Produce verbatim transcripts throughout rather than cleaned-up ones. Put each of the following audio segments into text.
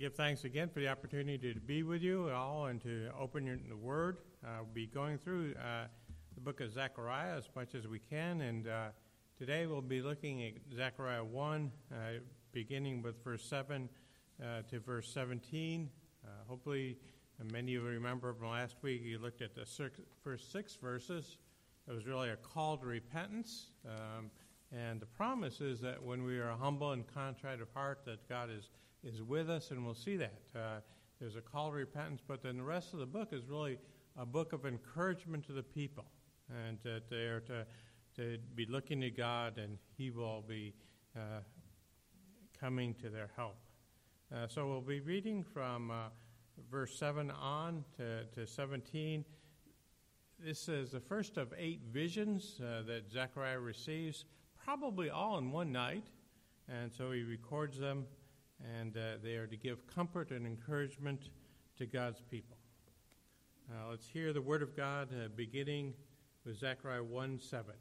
give thanks again for the opportunity to be with you all and to open your, the Word. Uh, we'll be going through uh, the book of Zechariah as much as we can, and uh, today we'll be looking at Zechariah one, uh, beginning with verse seven uh, to verse seventeen. Uh, hopefully, uh, many of you remember from last week, you looked at the six, first six verses. It was really a call to repentance, um, and the promise is that when we are humble and contrite of heart, that God is is with us, and we'll see that. Uh, there's a call to repentance, but then the rest of the book is really a book of encouragement to the people, and that they are to, to be looking to God, and He will be uh, coming to their help. Uh, so we'll be reading from uh, verse seven on to, to seventeen. This is the first of eight visions uh, that Zechariah receives, probably all in one night, and so he records them, and uh, they are to give comfort and encouragement to God's people. Uh, let's hear the word of God uh, beginning with Zechariah one seven.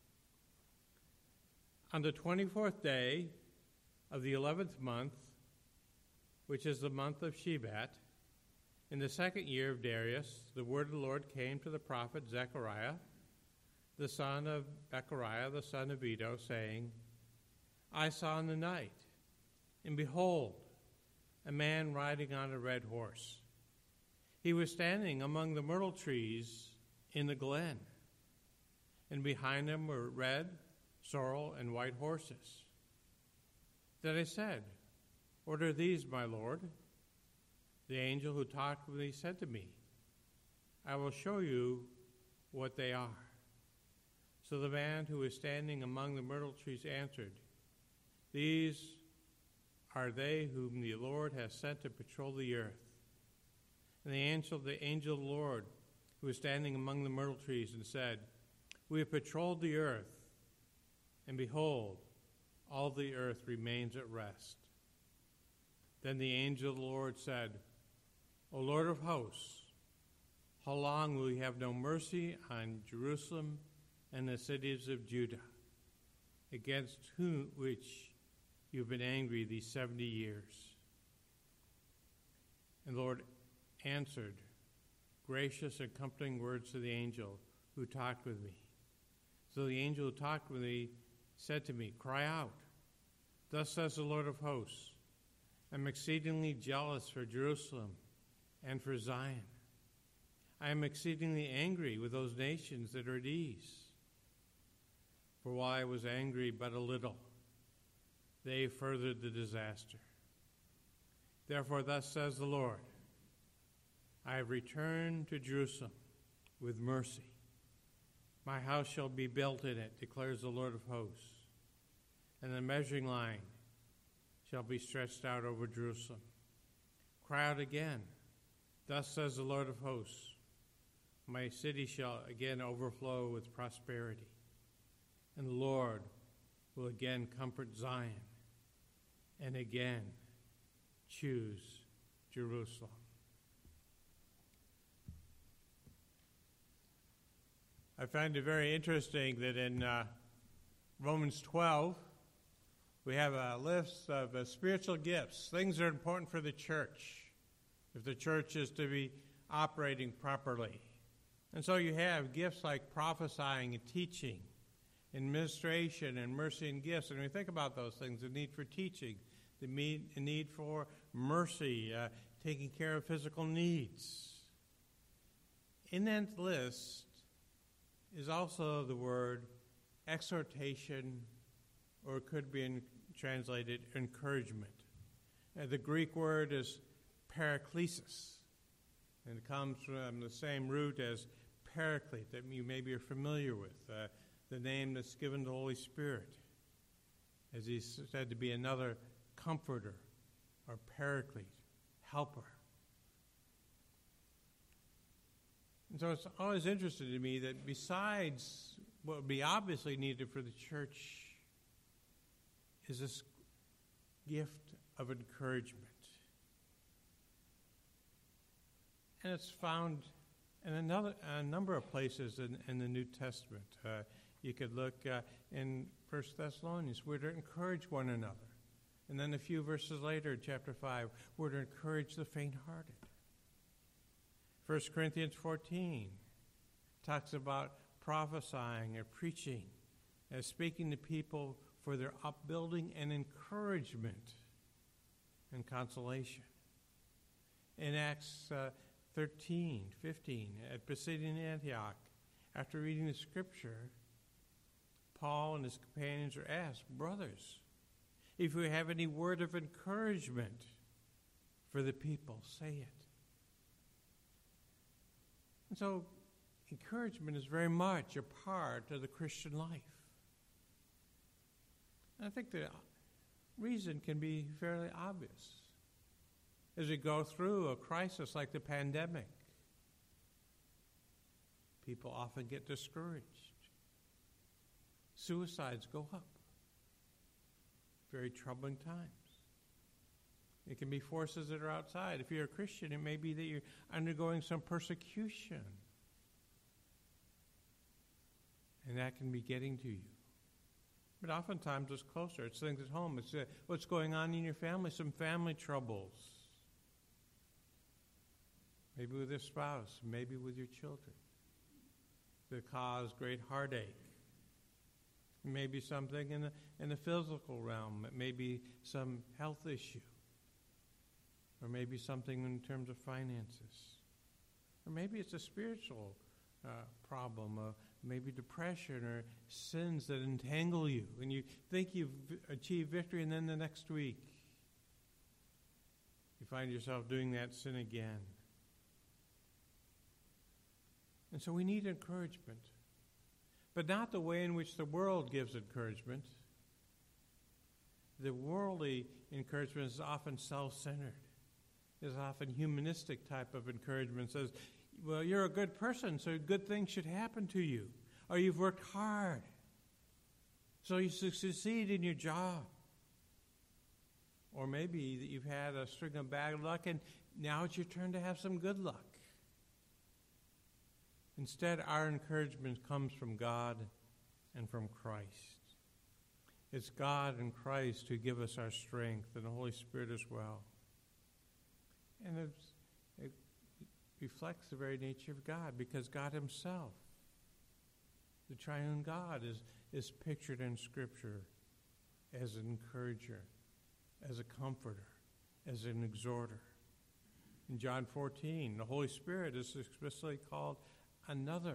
On the twenty-fourth day of the eleventh month, which is the month of Shebat, in the second year of Darius, the word of the Lord came to the prophet Zechariah, the son of Bechariah, the son of Iddo, saying, I saw in the night, and behold, a man riding on a red horse. He was standing among the myrtle trees in the glen, and behind him were red, sorrel, and white horses. Then I said, What are these, my Lord? The angel who talked with me said to me, I will show you what they are. So the man who was standing among the myrtle trees answered, These are they whom the Lord has sent to patrol the earth. And the angel, the angel of the Lord, who was standing among the myrtle trees, and said, We have patrolled the earth, and behold, all the earth remains at rest. Then the angel of the Lord said, O Lord of hosts, how long will you have no mercy on Jerusalem and the cities of Judah, against whom which you've been angry these seventy years? And the Lord answered, gracious and comforting words to the angel who talked with me. So the angel who talked with me said to me, Cry out, thus says the Lord of hosts, I'm exceedingly jealous for Jerusalem and for Zion. I am exceedingly angry with those nations that are at ease. For while I was angry but a little, they furthered the disaster. Therefore, thus says the Lord, I have returned to Jerusalem with mercy. My house shall be built in it, declares the Lord of hosts, and the measuring line shall be stretched out over Jerusalem. Cry out again, thus says the Lord of hosts, my city shall again overflow with prosperity, and the Lord will again comfort Zion, and again choose Jerusalem. I find it very interesting that in uh, Romans twelve, we have a list of uh, spiritual gifts, things that are important for the church, if the church is to be operating properly. And so you have gifts like prophesying and teaching, administration and mercy and gifts. And when we think about those things, the need for teaching, the need for mercy, uh, taking care of physical needs. In that list is also the word exhortation, or it could be in, translated encouragement. Uh, the Greek word is paraklesis, and it comes from the same root as paraclete that you maybe are familiar with, uh, the name that's given to the Holy Spirit, as he's said to be another comforter or paraclete, helper. And so it's always interesting to me that besides what would be obviously needed for the church is this gift of encouragement. And it's found in another, a number of places in, in the New Testament. Uh, you could look uh, in First Thessalonians, we're to encourage one another. And then a few verses later, chapter five, we're to encourage the faint-hearted. First Corinthians fourteen talks about prophesying or preaching as speaking to people for their upbuilding and encouragement and consolation. In Acts uh, thirteen, fifteen, at Pisidian Antioch, after reading the scripture, Paul and his companions are asked, brothers, if you have any word of encouragement for the people, say it. And so encouragement is very much a part of the Christian life. And I think the reason can be fairly obvious. As we go through a crisis like the pandemic, people often get discouraged. Suicides go up. Very troubling times. It can be forces that are outside. If you're a Christian, it may be that you're undergoing some persecution. And that can be getting to you. But oftentimes it's closer. It's things at home. It's uh, what's going on in your family, some family troubles. Maybe with your spouse, maybe with your children, that cause great heartache. It may be something in the, in the physical realm. It may be some health issue. Or maybe something in terms of finances. Or maybe it's a spiritual uh, problem, uh, maybe depression or sins that entangle you. And you think you've achieved victory, and then the next week you find yourself doing that sin again. And so we need encouragement. But not the way in which the world gives encouragement. The worldly encouragement is often self-centered. It's often humanistic type of encouragement. It says, well, you're a good person, so good things should happen to you. Or you've worked hard, so you succeed in your job. Or maybe that you've had a string of bad luck, and now it's your turn to have some good luck. Instead, our encouragement comes from God and from Christ. It's God and Christ who give us our strength, and the Holy Spirit as well. And it's, it reflects the very nature of God, because God himself, the triune God, is, is pictured in Scripture as an encourager, as a comforter, as an exhorter. In John fourteen, the Holy Spirit is explicitly called another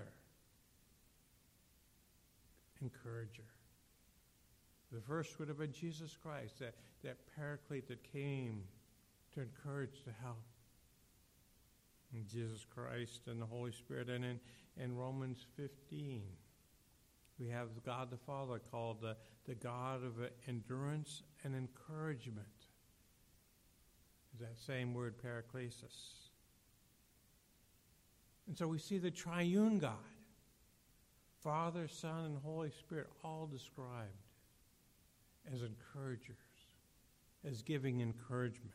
encourager. The first would have been Jesus Christ, that, that paraclete that came to encourage, to help. And Jesus Christ and the Holy Spirit. And in, in Romans fifteen, we have God the Father called the, the God of endurance and encouragement. Is that same word, paraklesis. And so we see the triune God, Father, Son, and Holy Spirit, all described as encouragers, as giving encouragement.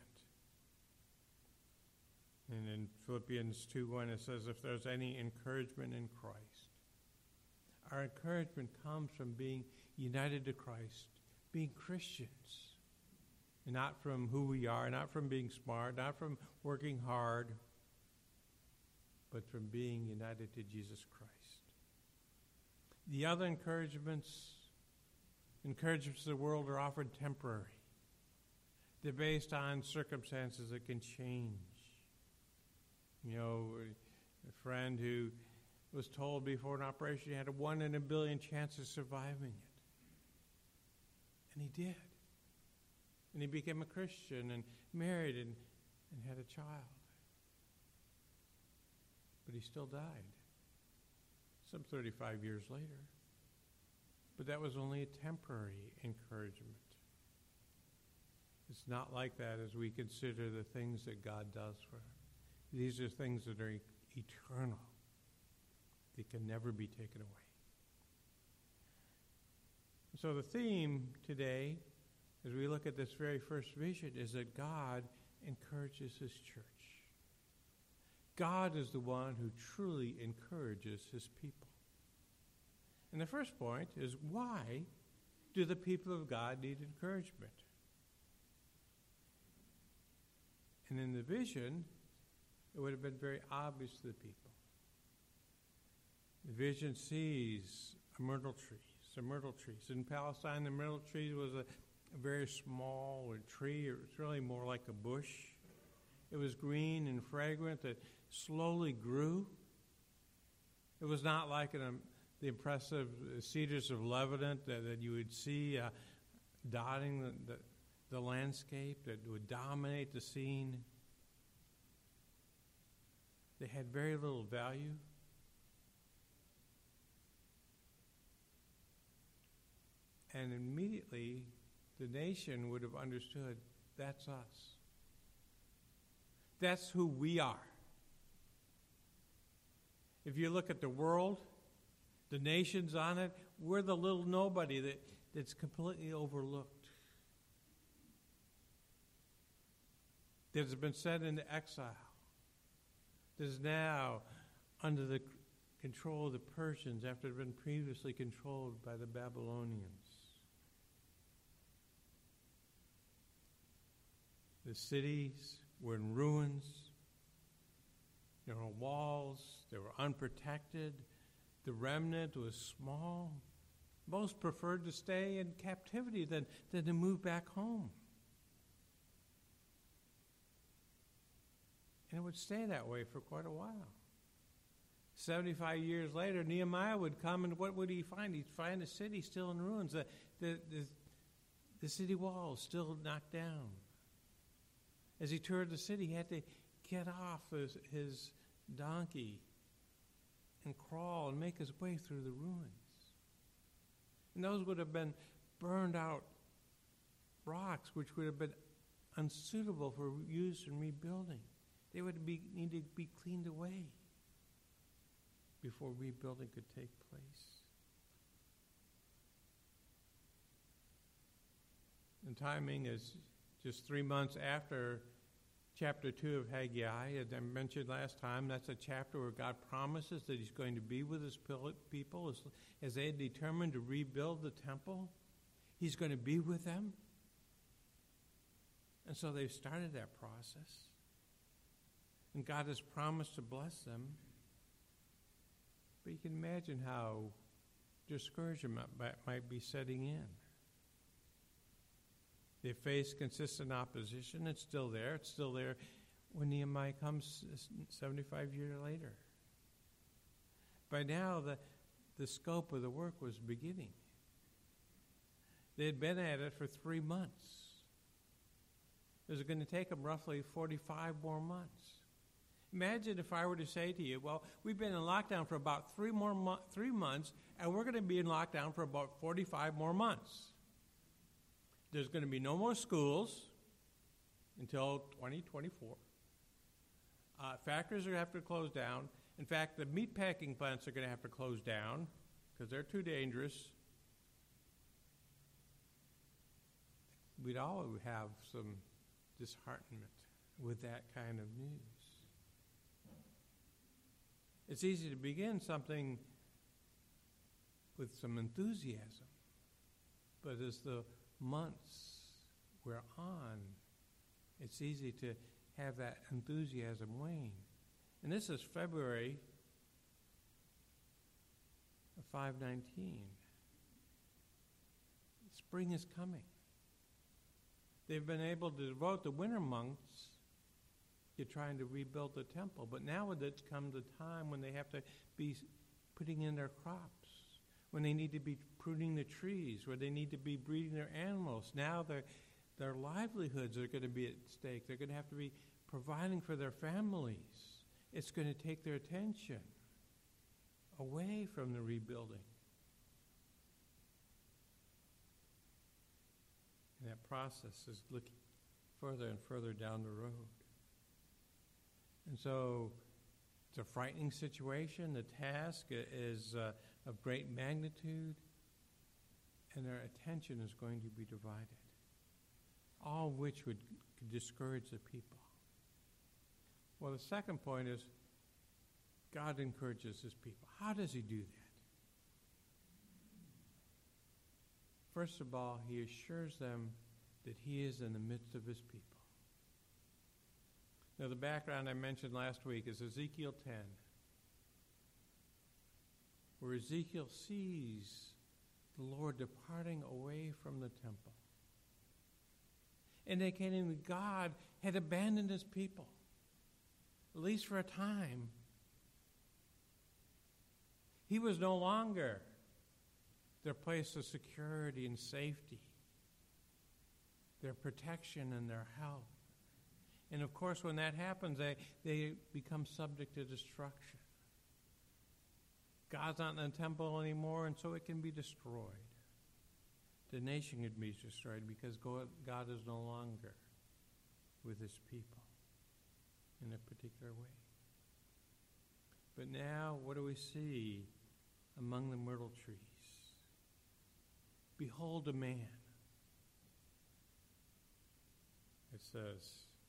And in Philippians two one, it says, if there's any encouragement in Christ, our encouragement comes from being united to Christ, being Christians, and not from who we are, not from being smart, not from working hard, but from being united to Jesus Christ. The other encouragements, encouragements of the world are often temporary. They're based on circumstances that can change. You know, a friend who was told before an operation he had a one in a billion chance of surviving it. And he did. And he became a Christian and married and, and had a child. But he still died some thirty-five years later. But that was only a temporary encouragement. It's not like that as we consider the things that God does for us. These are things that are e- eternal. They can never be taken away. So the theme today, as we look at this very first vision, is that God encourages his church. God is the one who truly encourages his people. And the first point is, why do the people of God need encouragement? And in the vision, it would have been very obvious to the people. The vision sees a myrtle tree, some myrtle trees. In Palestine, the myrtle tree was a, a very small tree. It was really more like a bush. It was green and fragrant that slowly grew. It was not like an, um, the impressive cedars of Lebanon that, that you would see uh, dotting the, the, the landscape that would dominate the scene. They had very little value. And immediately, the nation would have understood, that's us. That's who we are. If you look at the world, the nations on it, we're the little nobody that, that's completely overlooked. That has been sent into exile. That is now under the control of the Persians after it had been previously controlled by the Babylonians. The cities were in ruins. There were walls. They were unprotected. The remnant was small. Most preferred to stay in captivity than, than to move back home. And it would stay that way for quite a while. seventy-five years later, Nehemiah would come, and what would he find? He'd find the city still in ruins. The, the, the, the city walls still knocked down. As he toured the city, he had to get off his, his donkey and crawl and make his way through the ruins. And those would have been burned out rocks, which would have been unsuitable for use in rebuilding. They would be, need to be cleaned away before rebuilding could take place. And timing is just three months after chapter two of Haggai. As I mentioned last time, that's a chapter where God promises that he's going to be with his people as, as they determined to rebuild the temple. He's going to be with them. And so they've started that process. And God has promised to bless them. But you can imagine how discouragement might be setting in. They face consistent opposition. It's still there. It's still there when Nehemiah comes seventy-five years later. By now, the, the scope of the work was beginning. They had been at it for three months. It was going to take them roughly forty-five more months. Imagine if I were to say to you, well, we've been in lockdown for about three more mo- three months, and we're going to be in lockdown for about forty-five more months. There's going to be no more schools until twenty twenty-four. Uh, factories are going to have to close down. In fact, the meat packing plants are going to have to close down because they're too dangerous. We'd all have some disheartenment with that kind of news. It's easy to begin something with some enthusiasm, but as the months we're on, it's easy to have that enthusiasm wane. And this is February of five nineteen. Spring is coming. They've been able to devote the winter months to trying to rebuild the temple, but now it's come the time when they have to be putting in their crops, when they need to be pruning the trees, where they need to be breeding their animals. Now their their livelihoods are going to be at stake. They're going to have to be providing for their families. It's going to take their attention away from the rebuilding. And that process is looking further and further down the road. And so it's a frightening situation. The task is uh, of great magnitude, and their attention is going to be divided, all of which would discourage the people. Well, the second point is God encourages his people. How does he do that? First of all, he assures them that he is in the midst of his people. Now, the background I mentioned last week is Ezekiel ten, where Ezekiel sees the Lord departing away from the temple, indicating that God had abandoned his people, at least for a time. He was no longer their place of security and safety, their protection and their help. And of course, when that happens, they, they become subject to destruction. God's not in the temple anymore, and so it can be destroyed. The nation could be destroyed because God, God is no longer with his people in a particular way. But now, what do we see among the myrtle trees? Behold a man. It says,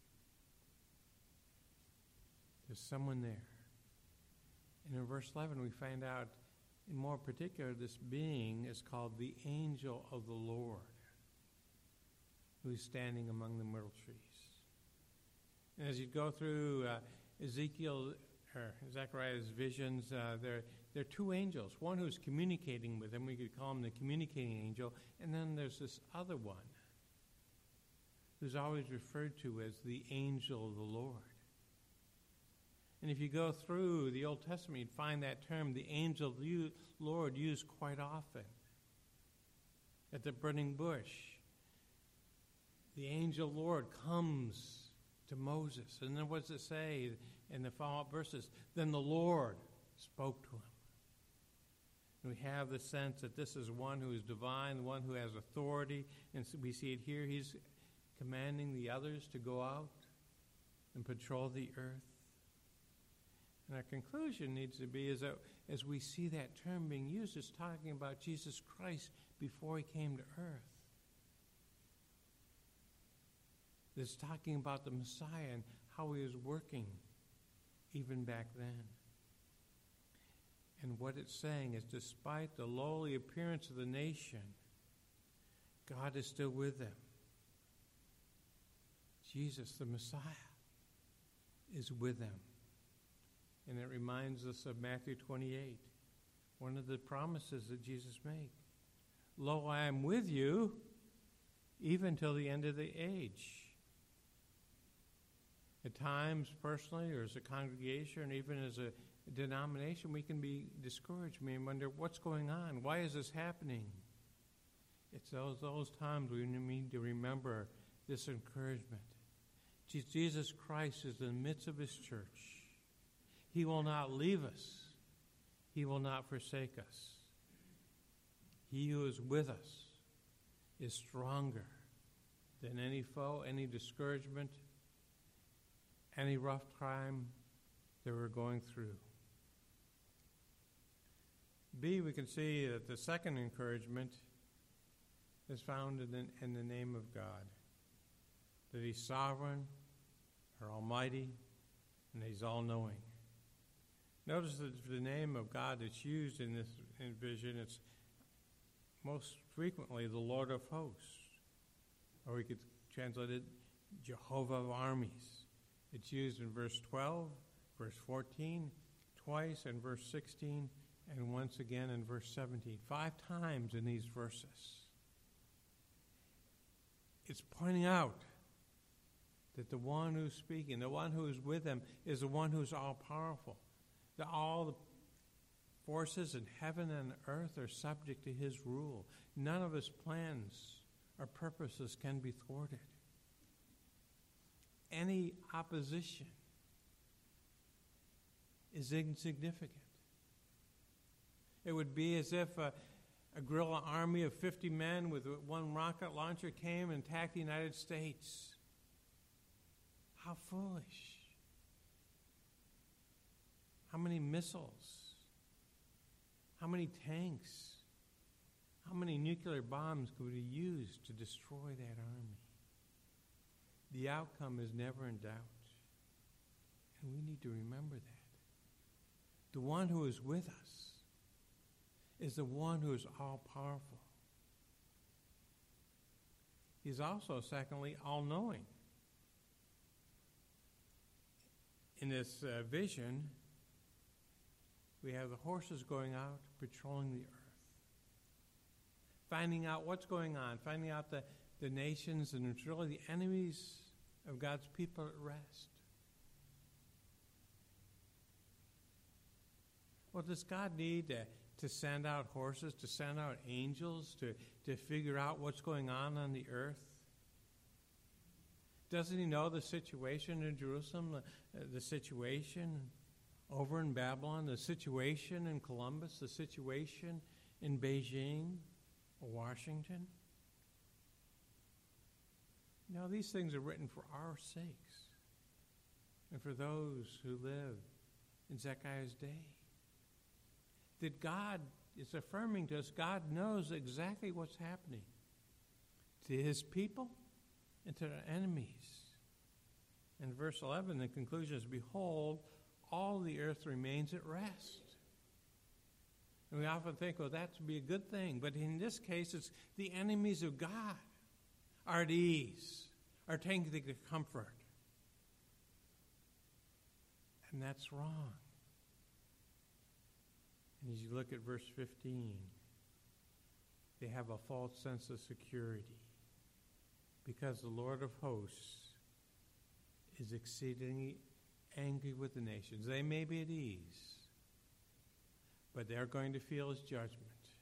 there's someone there. And in verse eleven, we find out, in more particular, this being is called the angel of the Lord, who's standing among the myrtle trees. And as you go through uh, Ezekiel, or Zechariah's visions, uh, there, there are two angels. One who's communicating with him, we could call him the communicating angel, and then there's this other one who's always referred to as the angel of the Lord. And if you go through the Old Testament, you'd find that term, the angel of the Lord, used quite often. At the burning bush, the angel of the Lord comes to Moses. And then what does it say in the follow-up verses? Then the Lord spoke to him. And we have the sense that this is one who is divine, one who has authority. And so we see it here. He's commanding the others to go out and patrol the earth. And our conclusion needs to be is that as we see that term being used, it's talking about Jesus Christ before he came to earth. It's talking about the Messiah and how he was working even back then. And what it's saying is, despite the lowly appearance of the nation, God is still with them. Jesus, the Messiah, is with them. And it reminds us of Matthew twenty-eight, one of the promises that Jesus made. Lo, I am with you even till the end of the age. At times, personally, or as a congregation, or even as a denomination, we can be discouraged and wonder, what's going on? Why is this happening? It's those, those times we need to remember this encouragement. Jesus Christ is in the midst of his church. He will not leave us. He will not forsake us. He who is with us is stronger than any foe, any discouragement, any rough time that we're going through. B, we can see that the second encouragement is found in the, in the name of God. That he's sovereign, or almighty, and he's all-knowing. Notice that the name of God that's used in this in vision, it's most frequently the Lord of hosts. Or we could translate it Jehovah of armies. It's used in verse twelve, verse fourteen, twice in verse sixteen, and once again in verse seventeen. Five times in these verses. It's pointing out that the one who's speaking, the one who is with them, is the one who's all-powerful. That all the forces in heaven and earth are subject to his rule. None of his plans or purposes can be thwarted. Any opposition is insignificant. It would be as if a, a guerrilla army of fifty men with one rocket launcher came and attacked the United States. How foolish. How many missiles? How many tanks? How many nuclear bombs could be used to destroy that army? The outcome is never in doubt. And we need to remember that. The one who is with us is the one who is all-powerful. He's also, secondly, all-knowing. in this uh, vision, we have the horses going out patrolling the earth, finding out what's going on, finding out the, the nations and it's really the enemies of God's people at rest. Well, does God need to, to send out horses, to send out angels to, to figure out what's going on on the earth? Doesn't he know the situation in Jerusalem, the, the situation over in Babylon, the situation in Columbus, the situation in Beijing or Washington? No, these things are written for our sakes and for those who live in Zechariah's day. That God is affirming to us, God knows exactly what's happening to his people and to their enemies. In verse eleven, the conclusion is, behold, all the earth remains at rest. And we often think, well, that would be a good thing. But in this case, it's the enemies of God are at ease, are taking the comfort. And that's wrong. And as you look at verse fifteen, they have a false sense of security because the Lord of hosts is exceedingly angry with the nations. They may be at ease, but they're going to feel his judgment.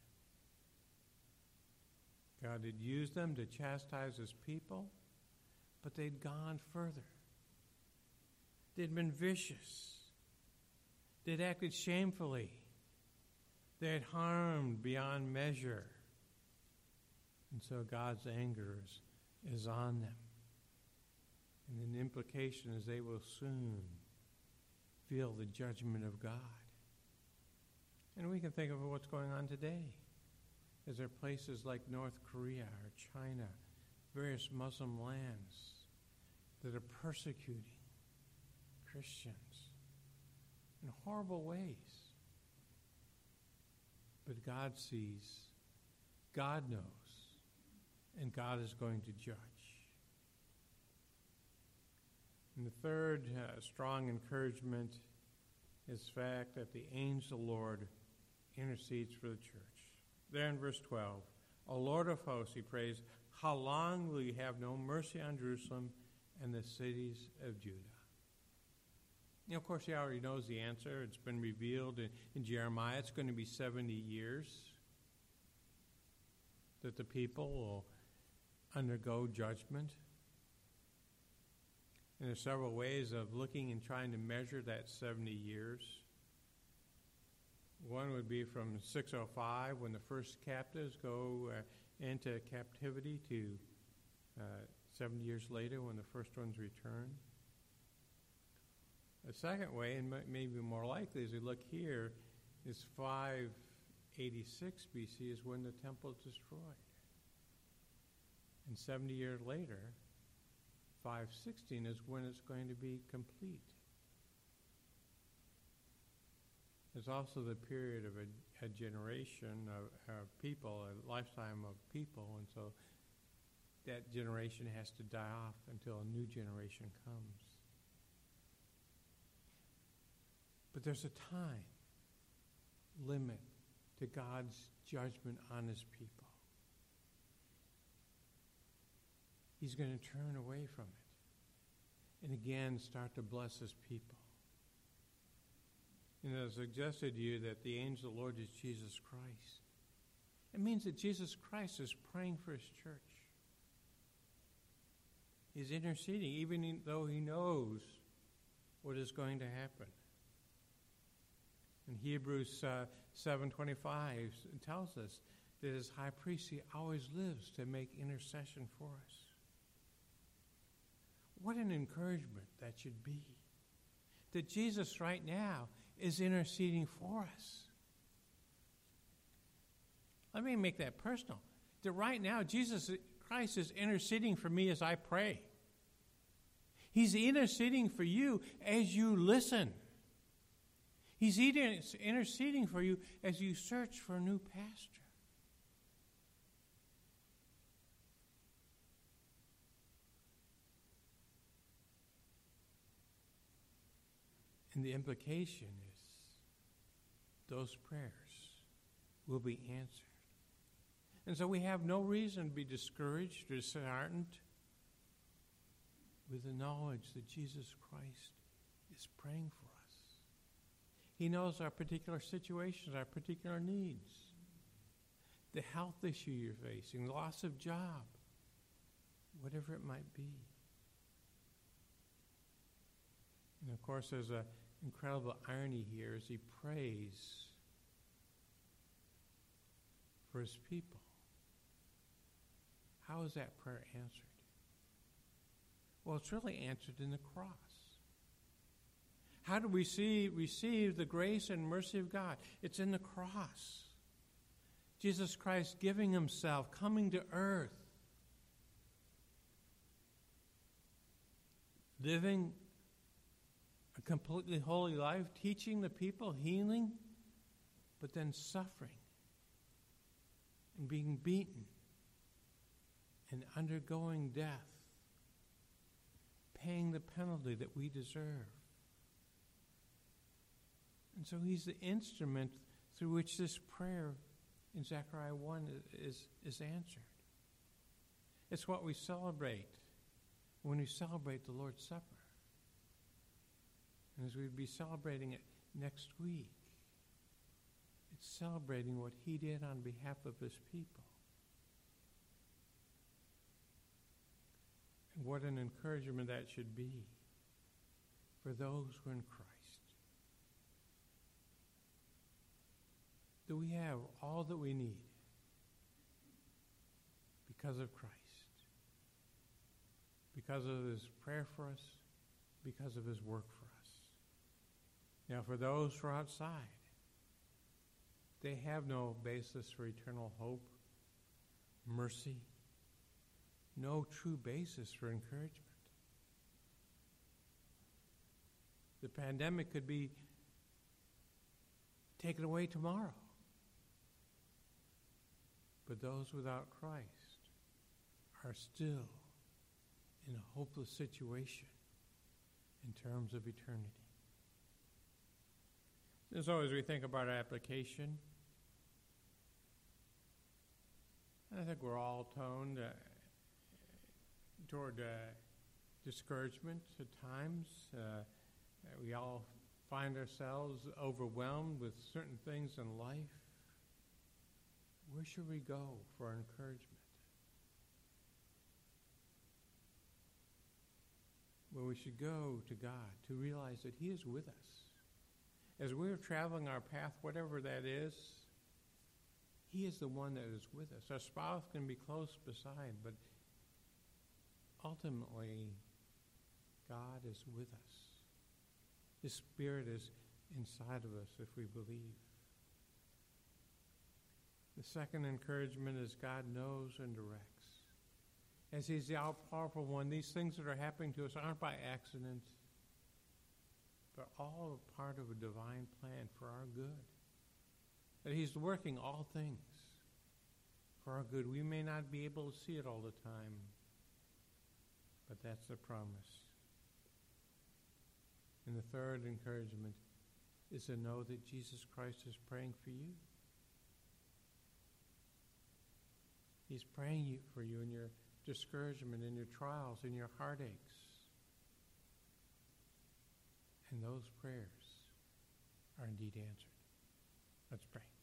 God had used them to chastise his people, but they'd gone further. They'd been vicious. They'd acted shamefully. They had harmed beyond measure. And so God's anger is, is on them. And the implication is they will soon feel the judgment of God. And we can think of what's going on today. Is there places like North Korea or China, various Muslim lands that are persecuting Christians in horrible ways? But God sees, God knows, and God is going to judge. And the third uh, strong encouragement is the fact that the angel of the Lord intercedes for the church. There in verse twelve, O Lord of hosts, he prays, how long will you have no mercy on Jerusalem and the cities of Judah? You know, of course, he already knows the answer. It's been revealed in, in Jeremiah. It's going to be seventy years that the people will undergo judgment. And there's several ways of looking and trying to measure that seventy years. One would be from six oh five, when the first captives go uh, into captivity, to uh, seventy years later when the first ones return. The second way, and maybe more likely as we look here, is five eighty-six B C is when the temple is destroyed. And seventy years later, five sixteen is when it's going to be complete. There's also the period of a, a generation of, of people, a lifetime of people, and so that generation has to die off until a new generation comes. But there's a time limit to God's judgment on his people. He's going to turn away from it and again start to bless his people. And I suggested to you that the angel of the Lord is Jesus Christ. It means that Jesus Christ is praying for his church. He's interceding, even though he knows what is going to happen. In Hebrews uh, seven twenty-five, it tells us that as high priest, he always lives to make intercession for us. What an encouragement that should be. That Jesus right now is interceding for us. Let me make that personal. That right now, Jesus Christ is interceding for me as I pray. He's interceding for you as you listen. He's interceding for you as you search for a new pastor. And the implication is those prayers will be answered. And so we have no reason to be discouraged or disheartened with the knowledge that Jesus Christ is praying for us. He knows our particular situations, our particular needs, the health issue you're facing, the loss of job, whatever it might be. And of course, there's an incredible irony here as he prays for his people. How is that prayer answered? Well, it's really answered in the cross. How do we see, receive the grace and mercy of God? It's in the cross. Jesus Christ giving himself, coming to earth, living a completely holy life, teaching the people, healing, but then suffering and being beaten and undergoing death, paying the penalty that we deserve. And so he's the instrument through which this prayer in Zechariah one is, is answered. It's what we celebrate when we celebrate the Lord's Supper. And as we'll be celebrating it next week, it's celebrating what he did on behalf of his people. And what an encouragement that should be for those who are in Christ. That we have all that we need because of Christ, because of his prayer for us, because of his work for us. Now, for those who are outside, they have no basis for eternal hope, mercy, no true basis for encouragement. The pandemic could be taken away tomorrow. But those without Christ are still in a hopeless situation in terms of eternity. As always, we think about our application. I think we're all toned uh, toward uh, discouragement at times. Uh, we all find ourselves overwhelmed with certain things in life. Where should we go for our encouragement? Well, we should go to God to realize that he is with us. As we're traveling our path, whatever that is, he is the one that is with us. Our spouse can be close beside, but ultimately, God is with us. His Spirit is inside of us if we believe. The second encouragement is God knows and directs. As he's the all-powerful one, these things that are happening to us aren't by accident, but all a part of a divine plan for our good. That he's working all things for our good. We may not be able to see it all the time, but that's the promise. And the third encouragement is to know that Jesus Christ is praying for you. He's praying you, for you in your discouragement, in your trials, in your heartaches. And those prayers are indeed answered. Let's pray.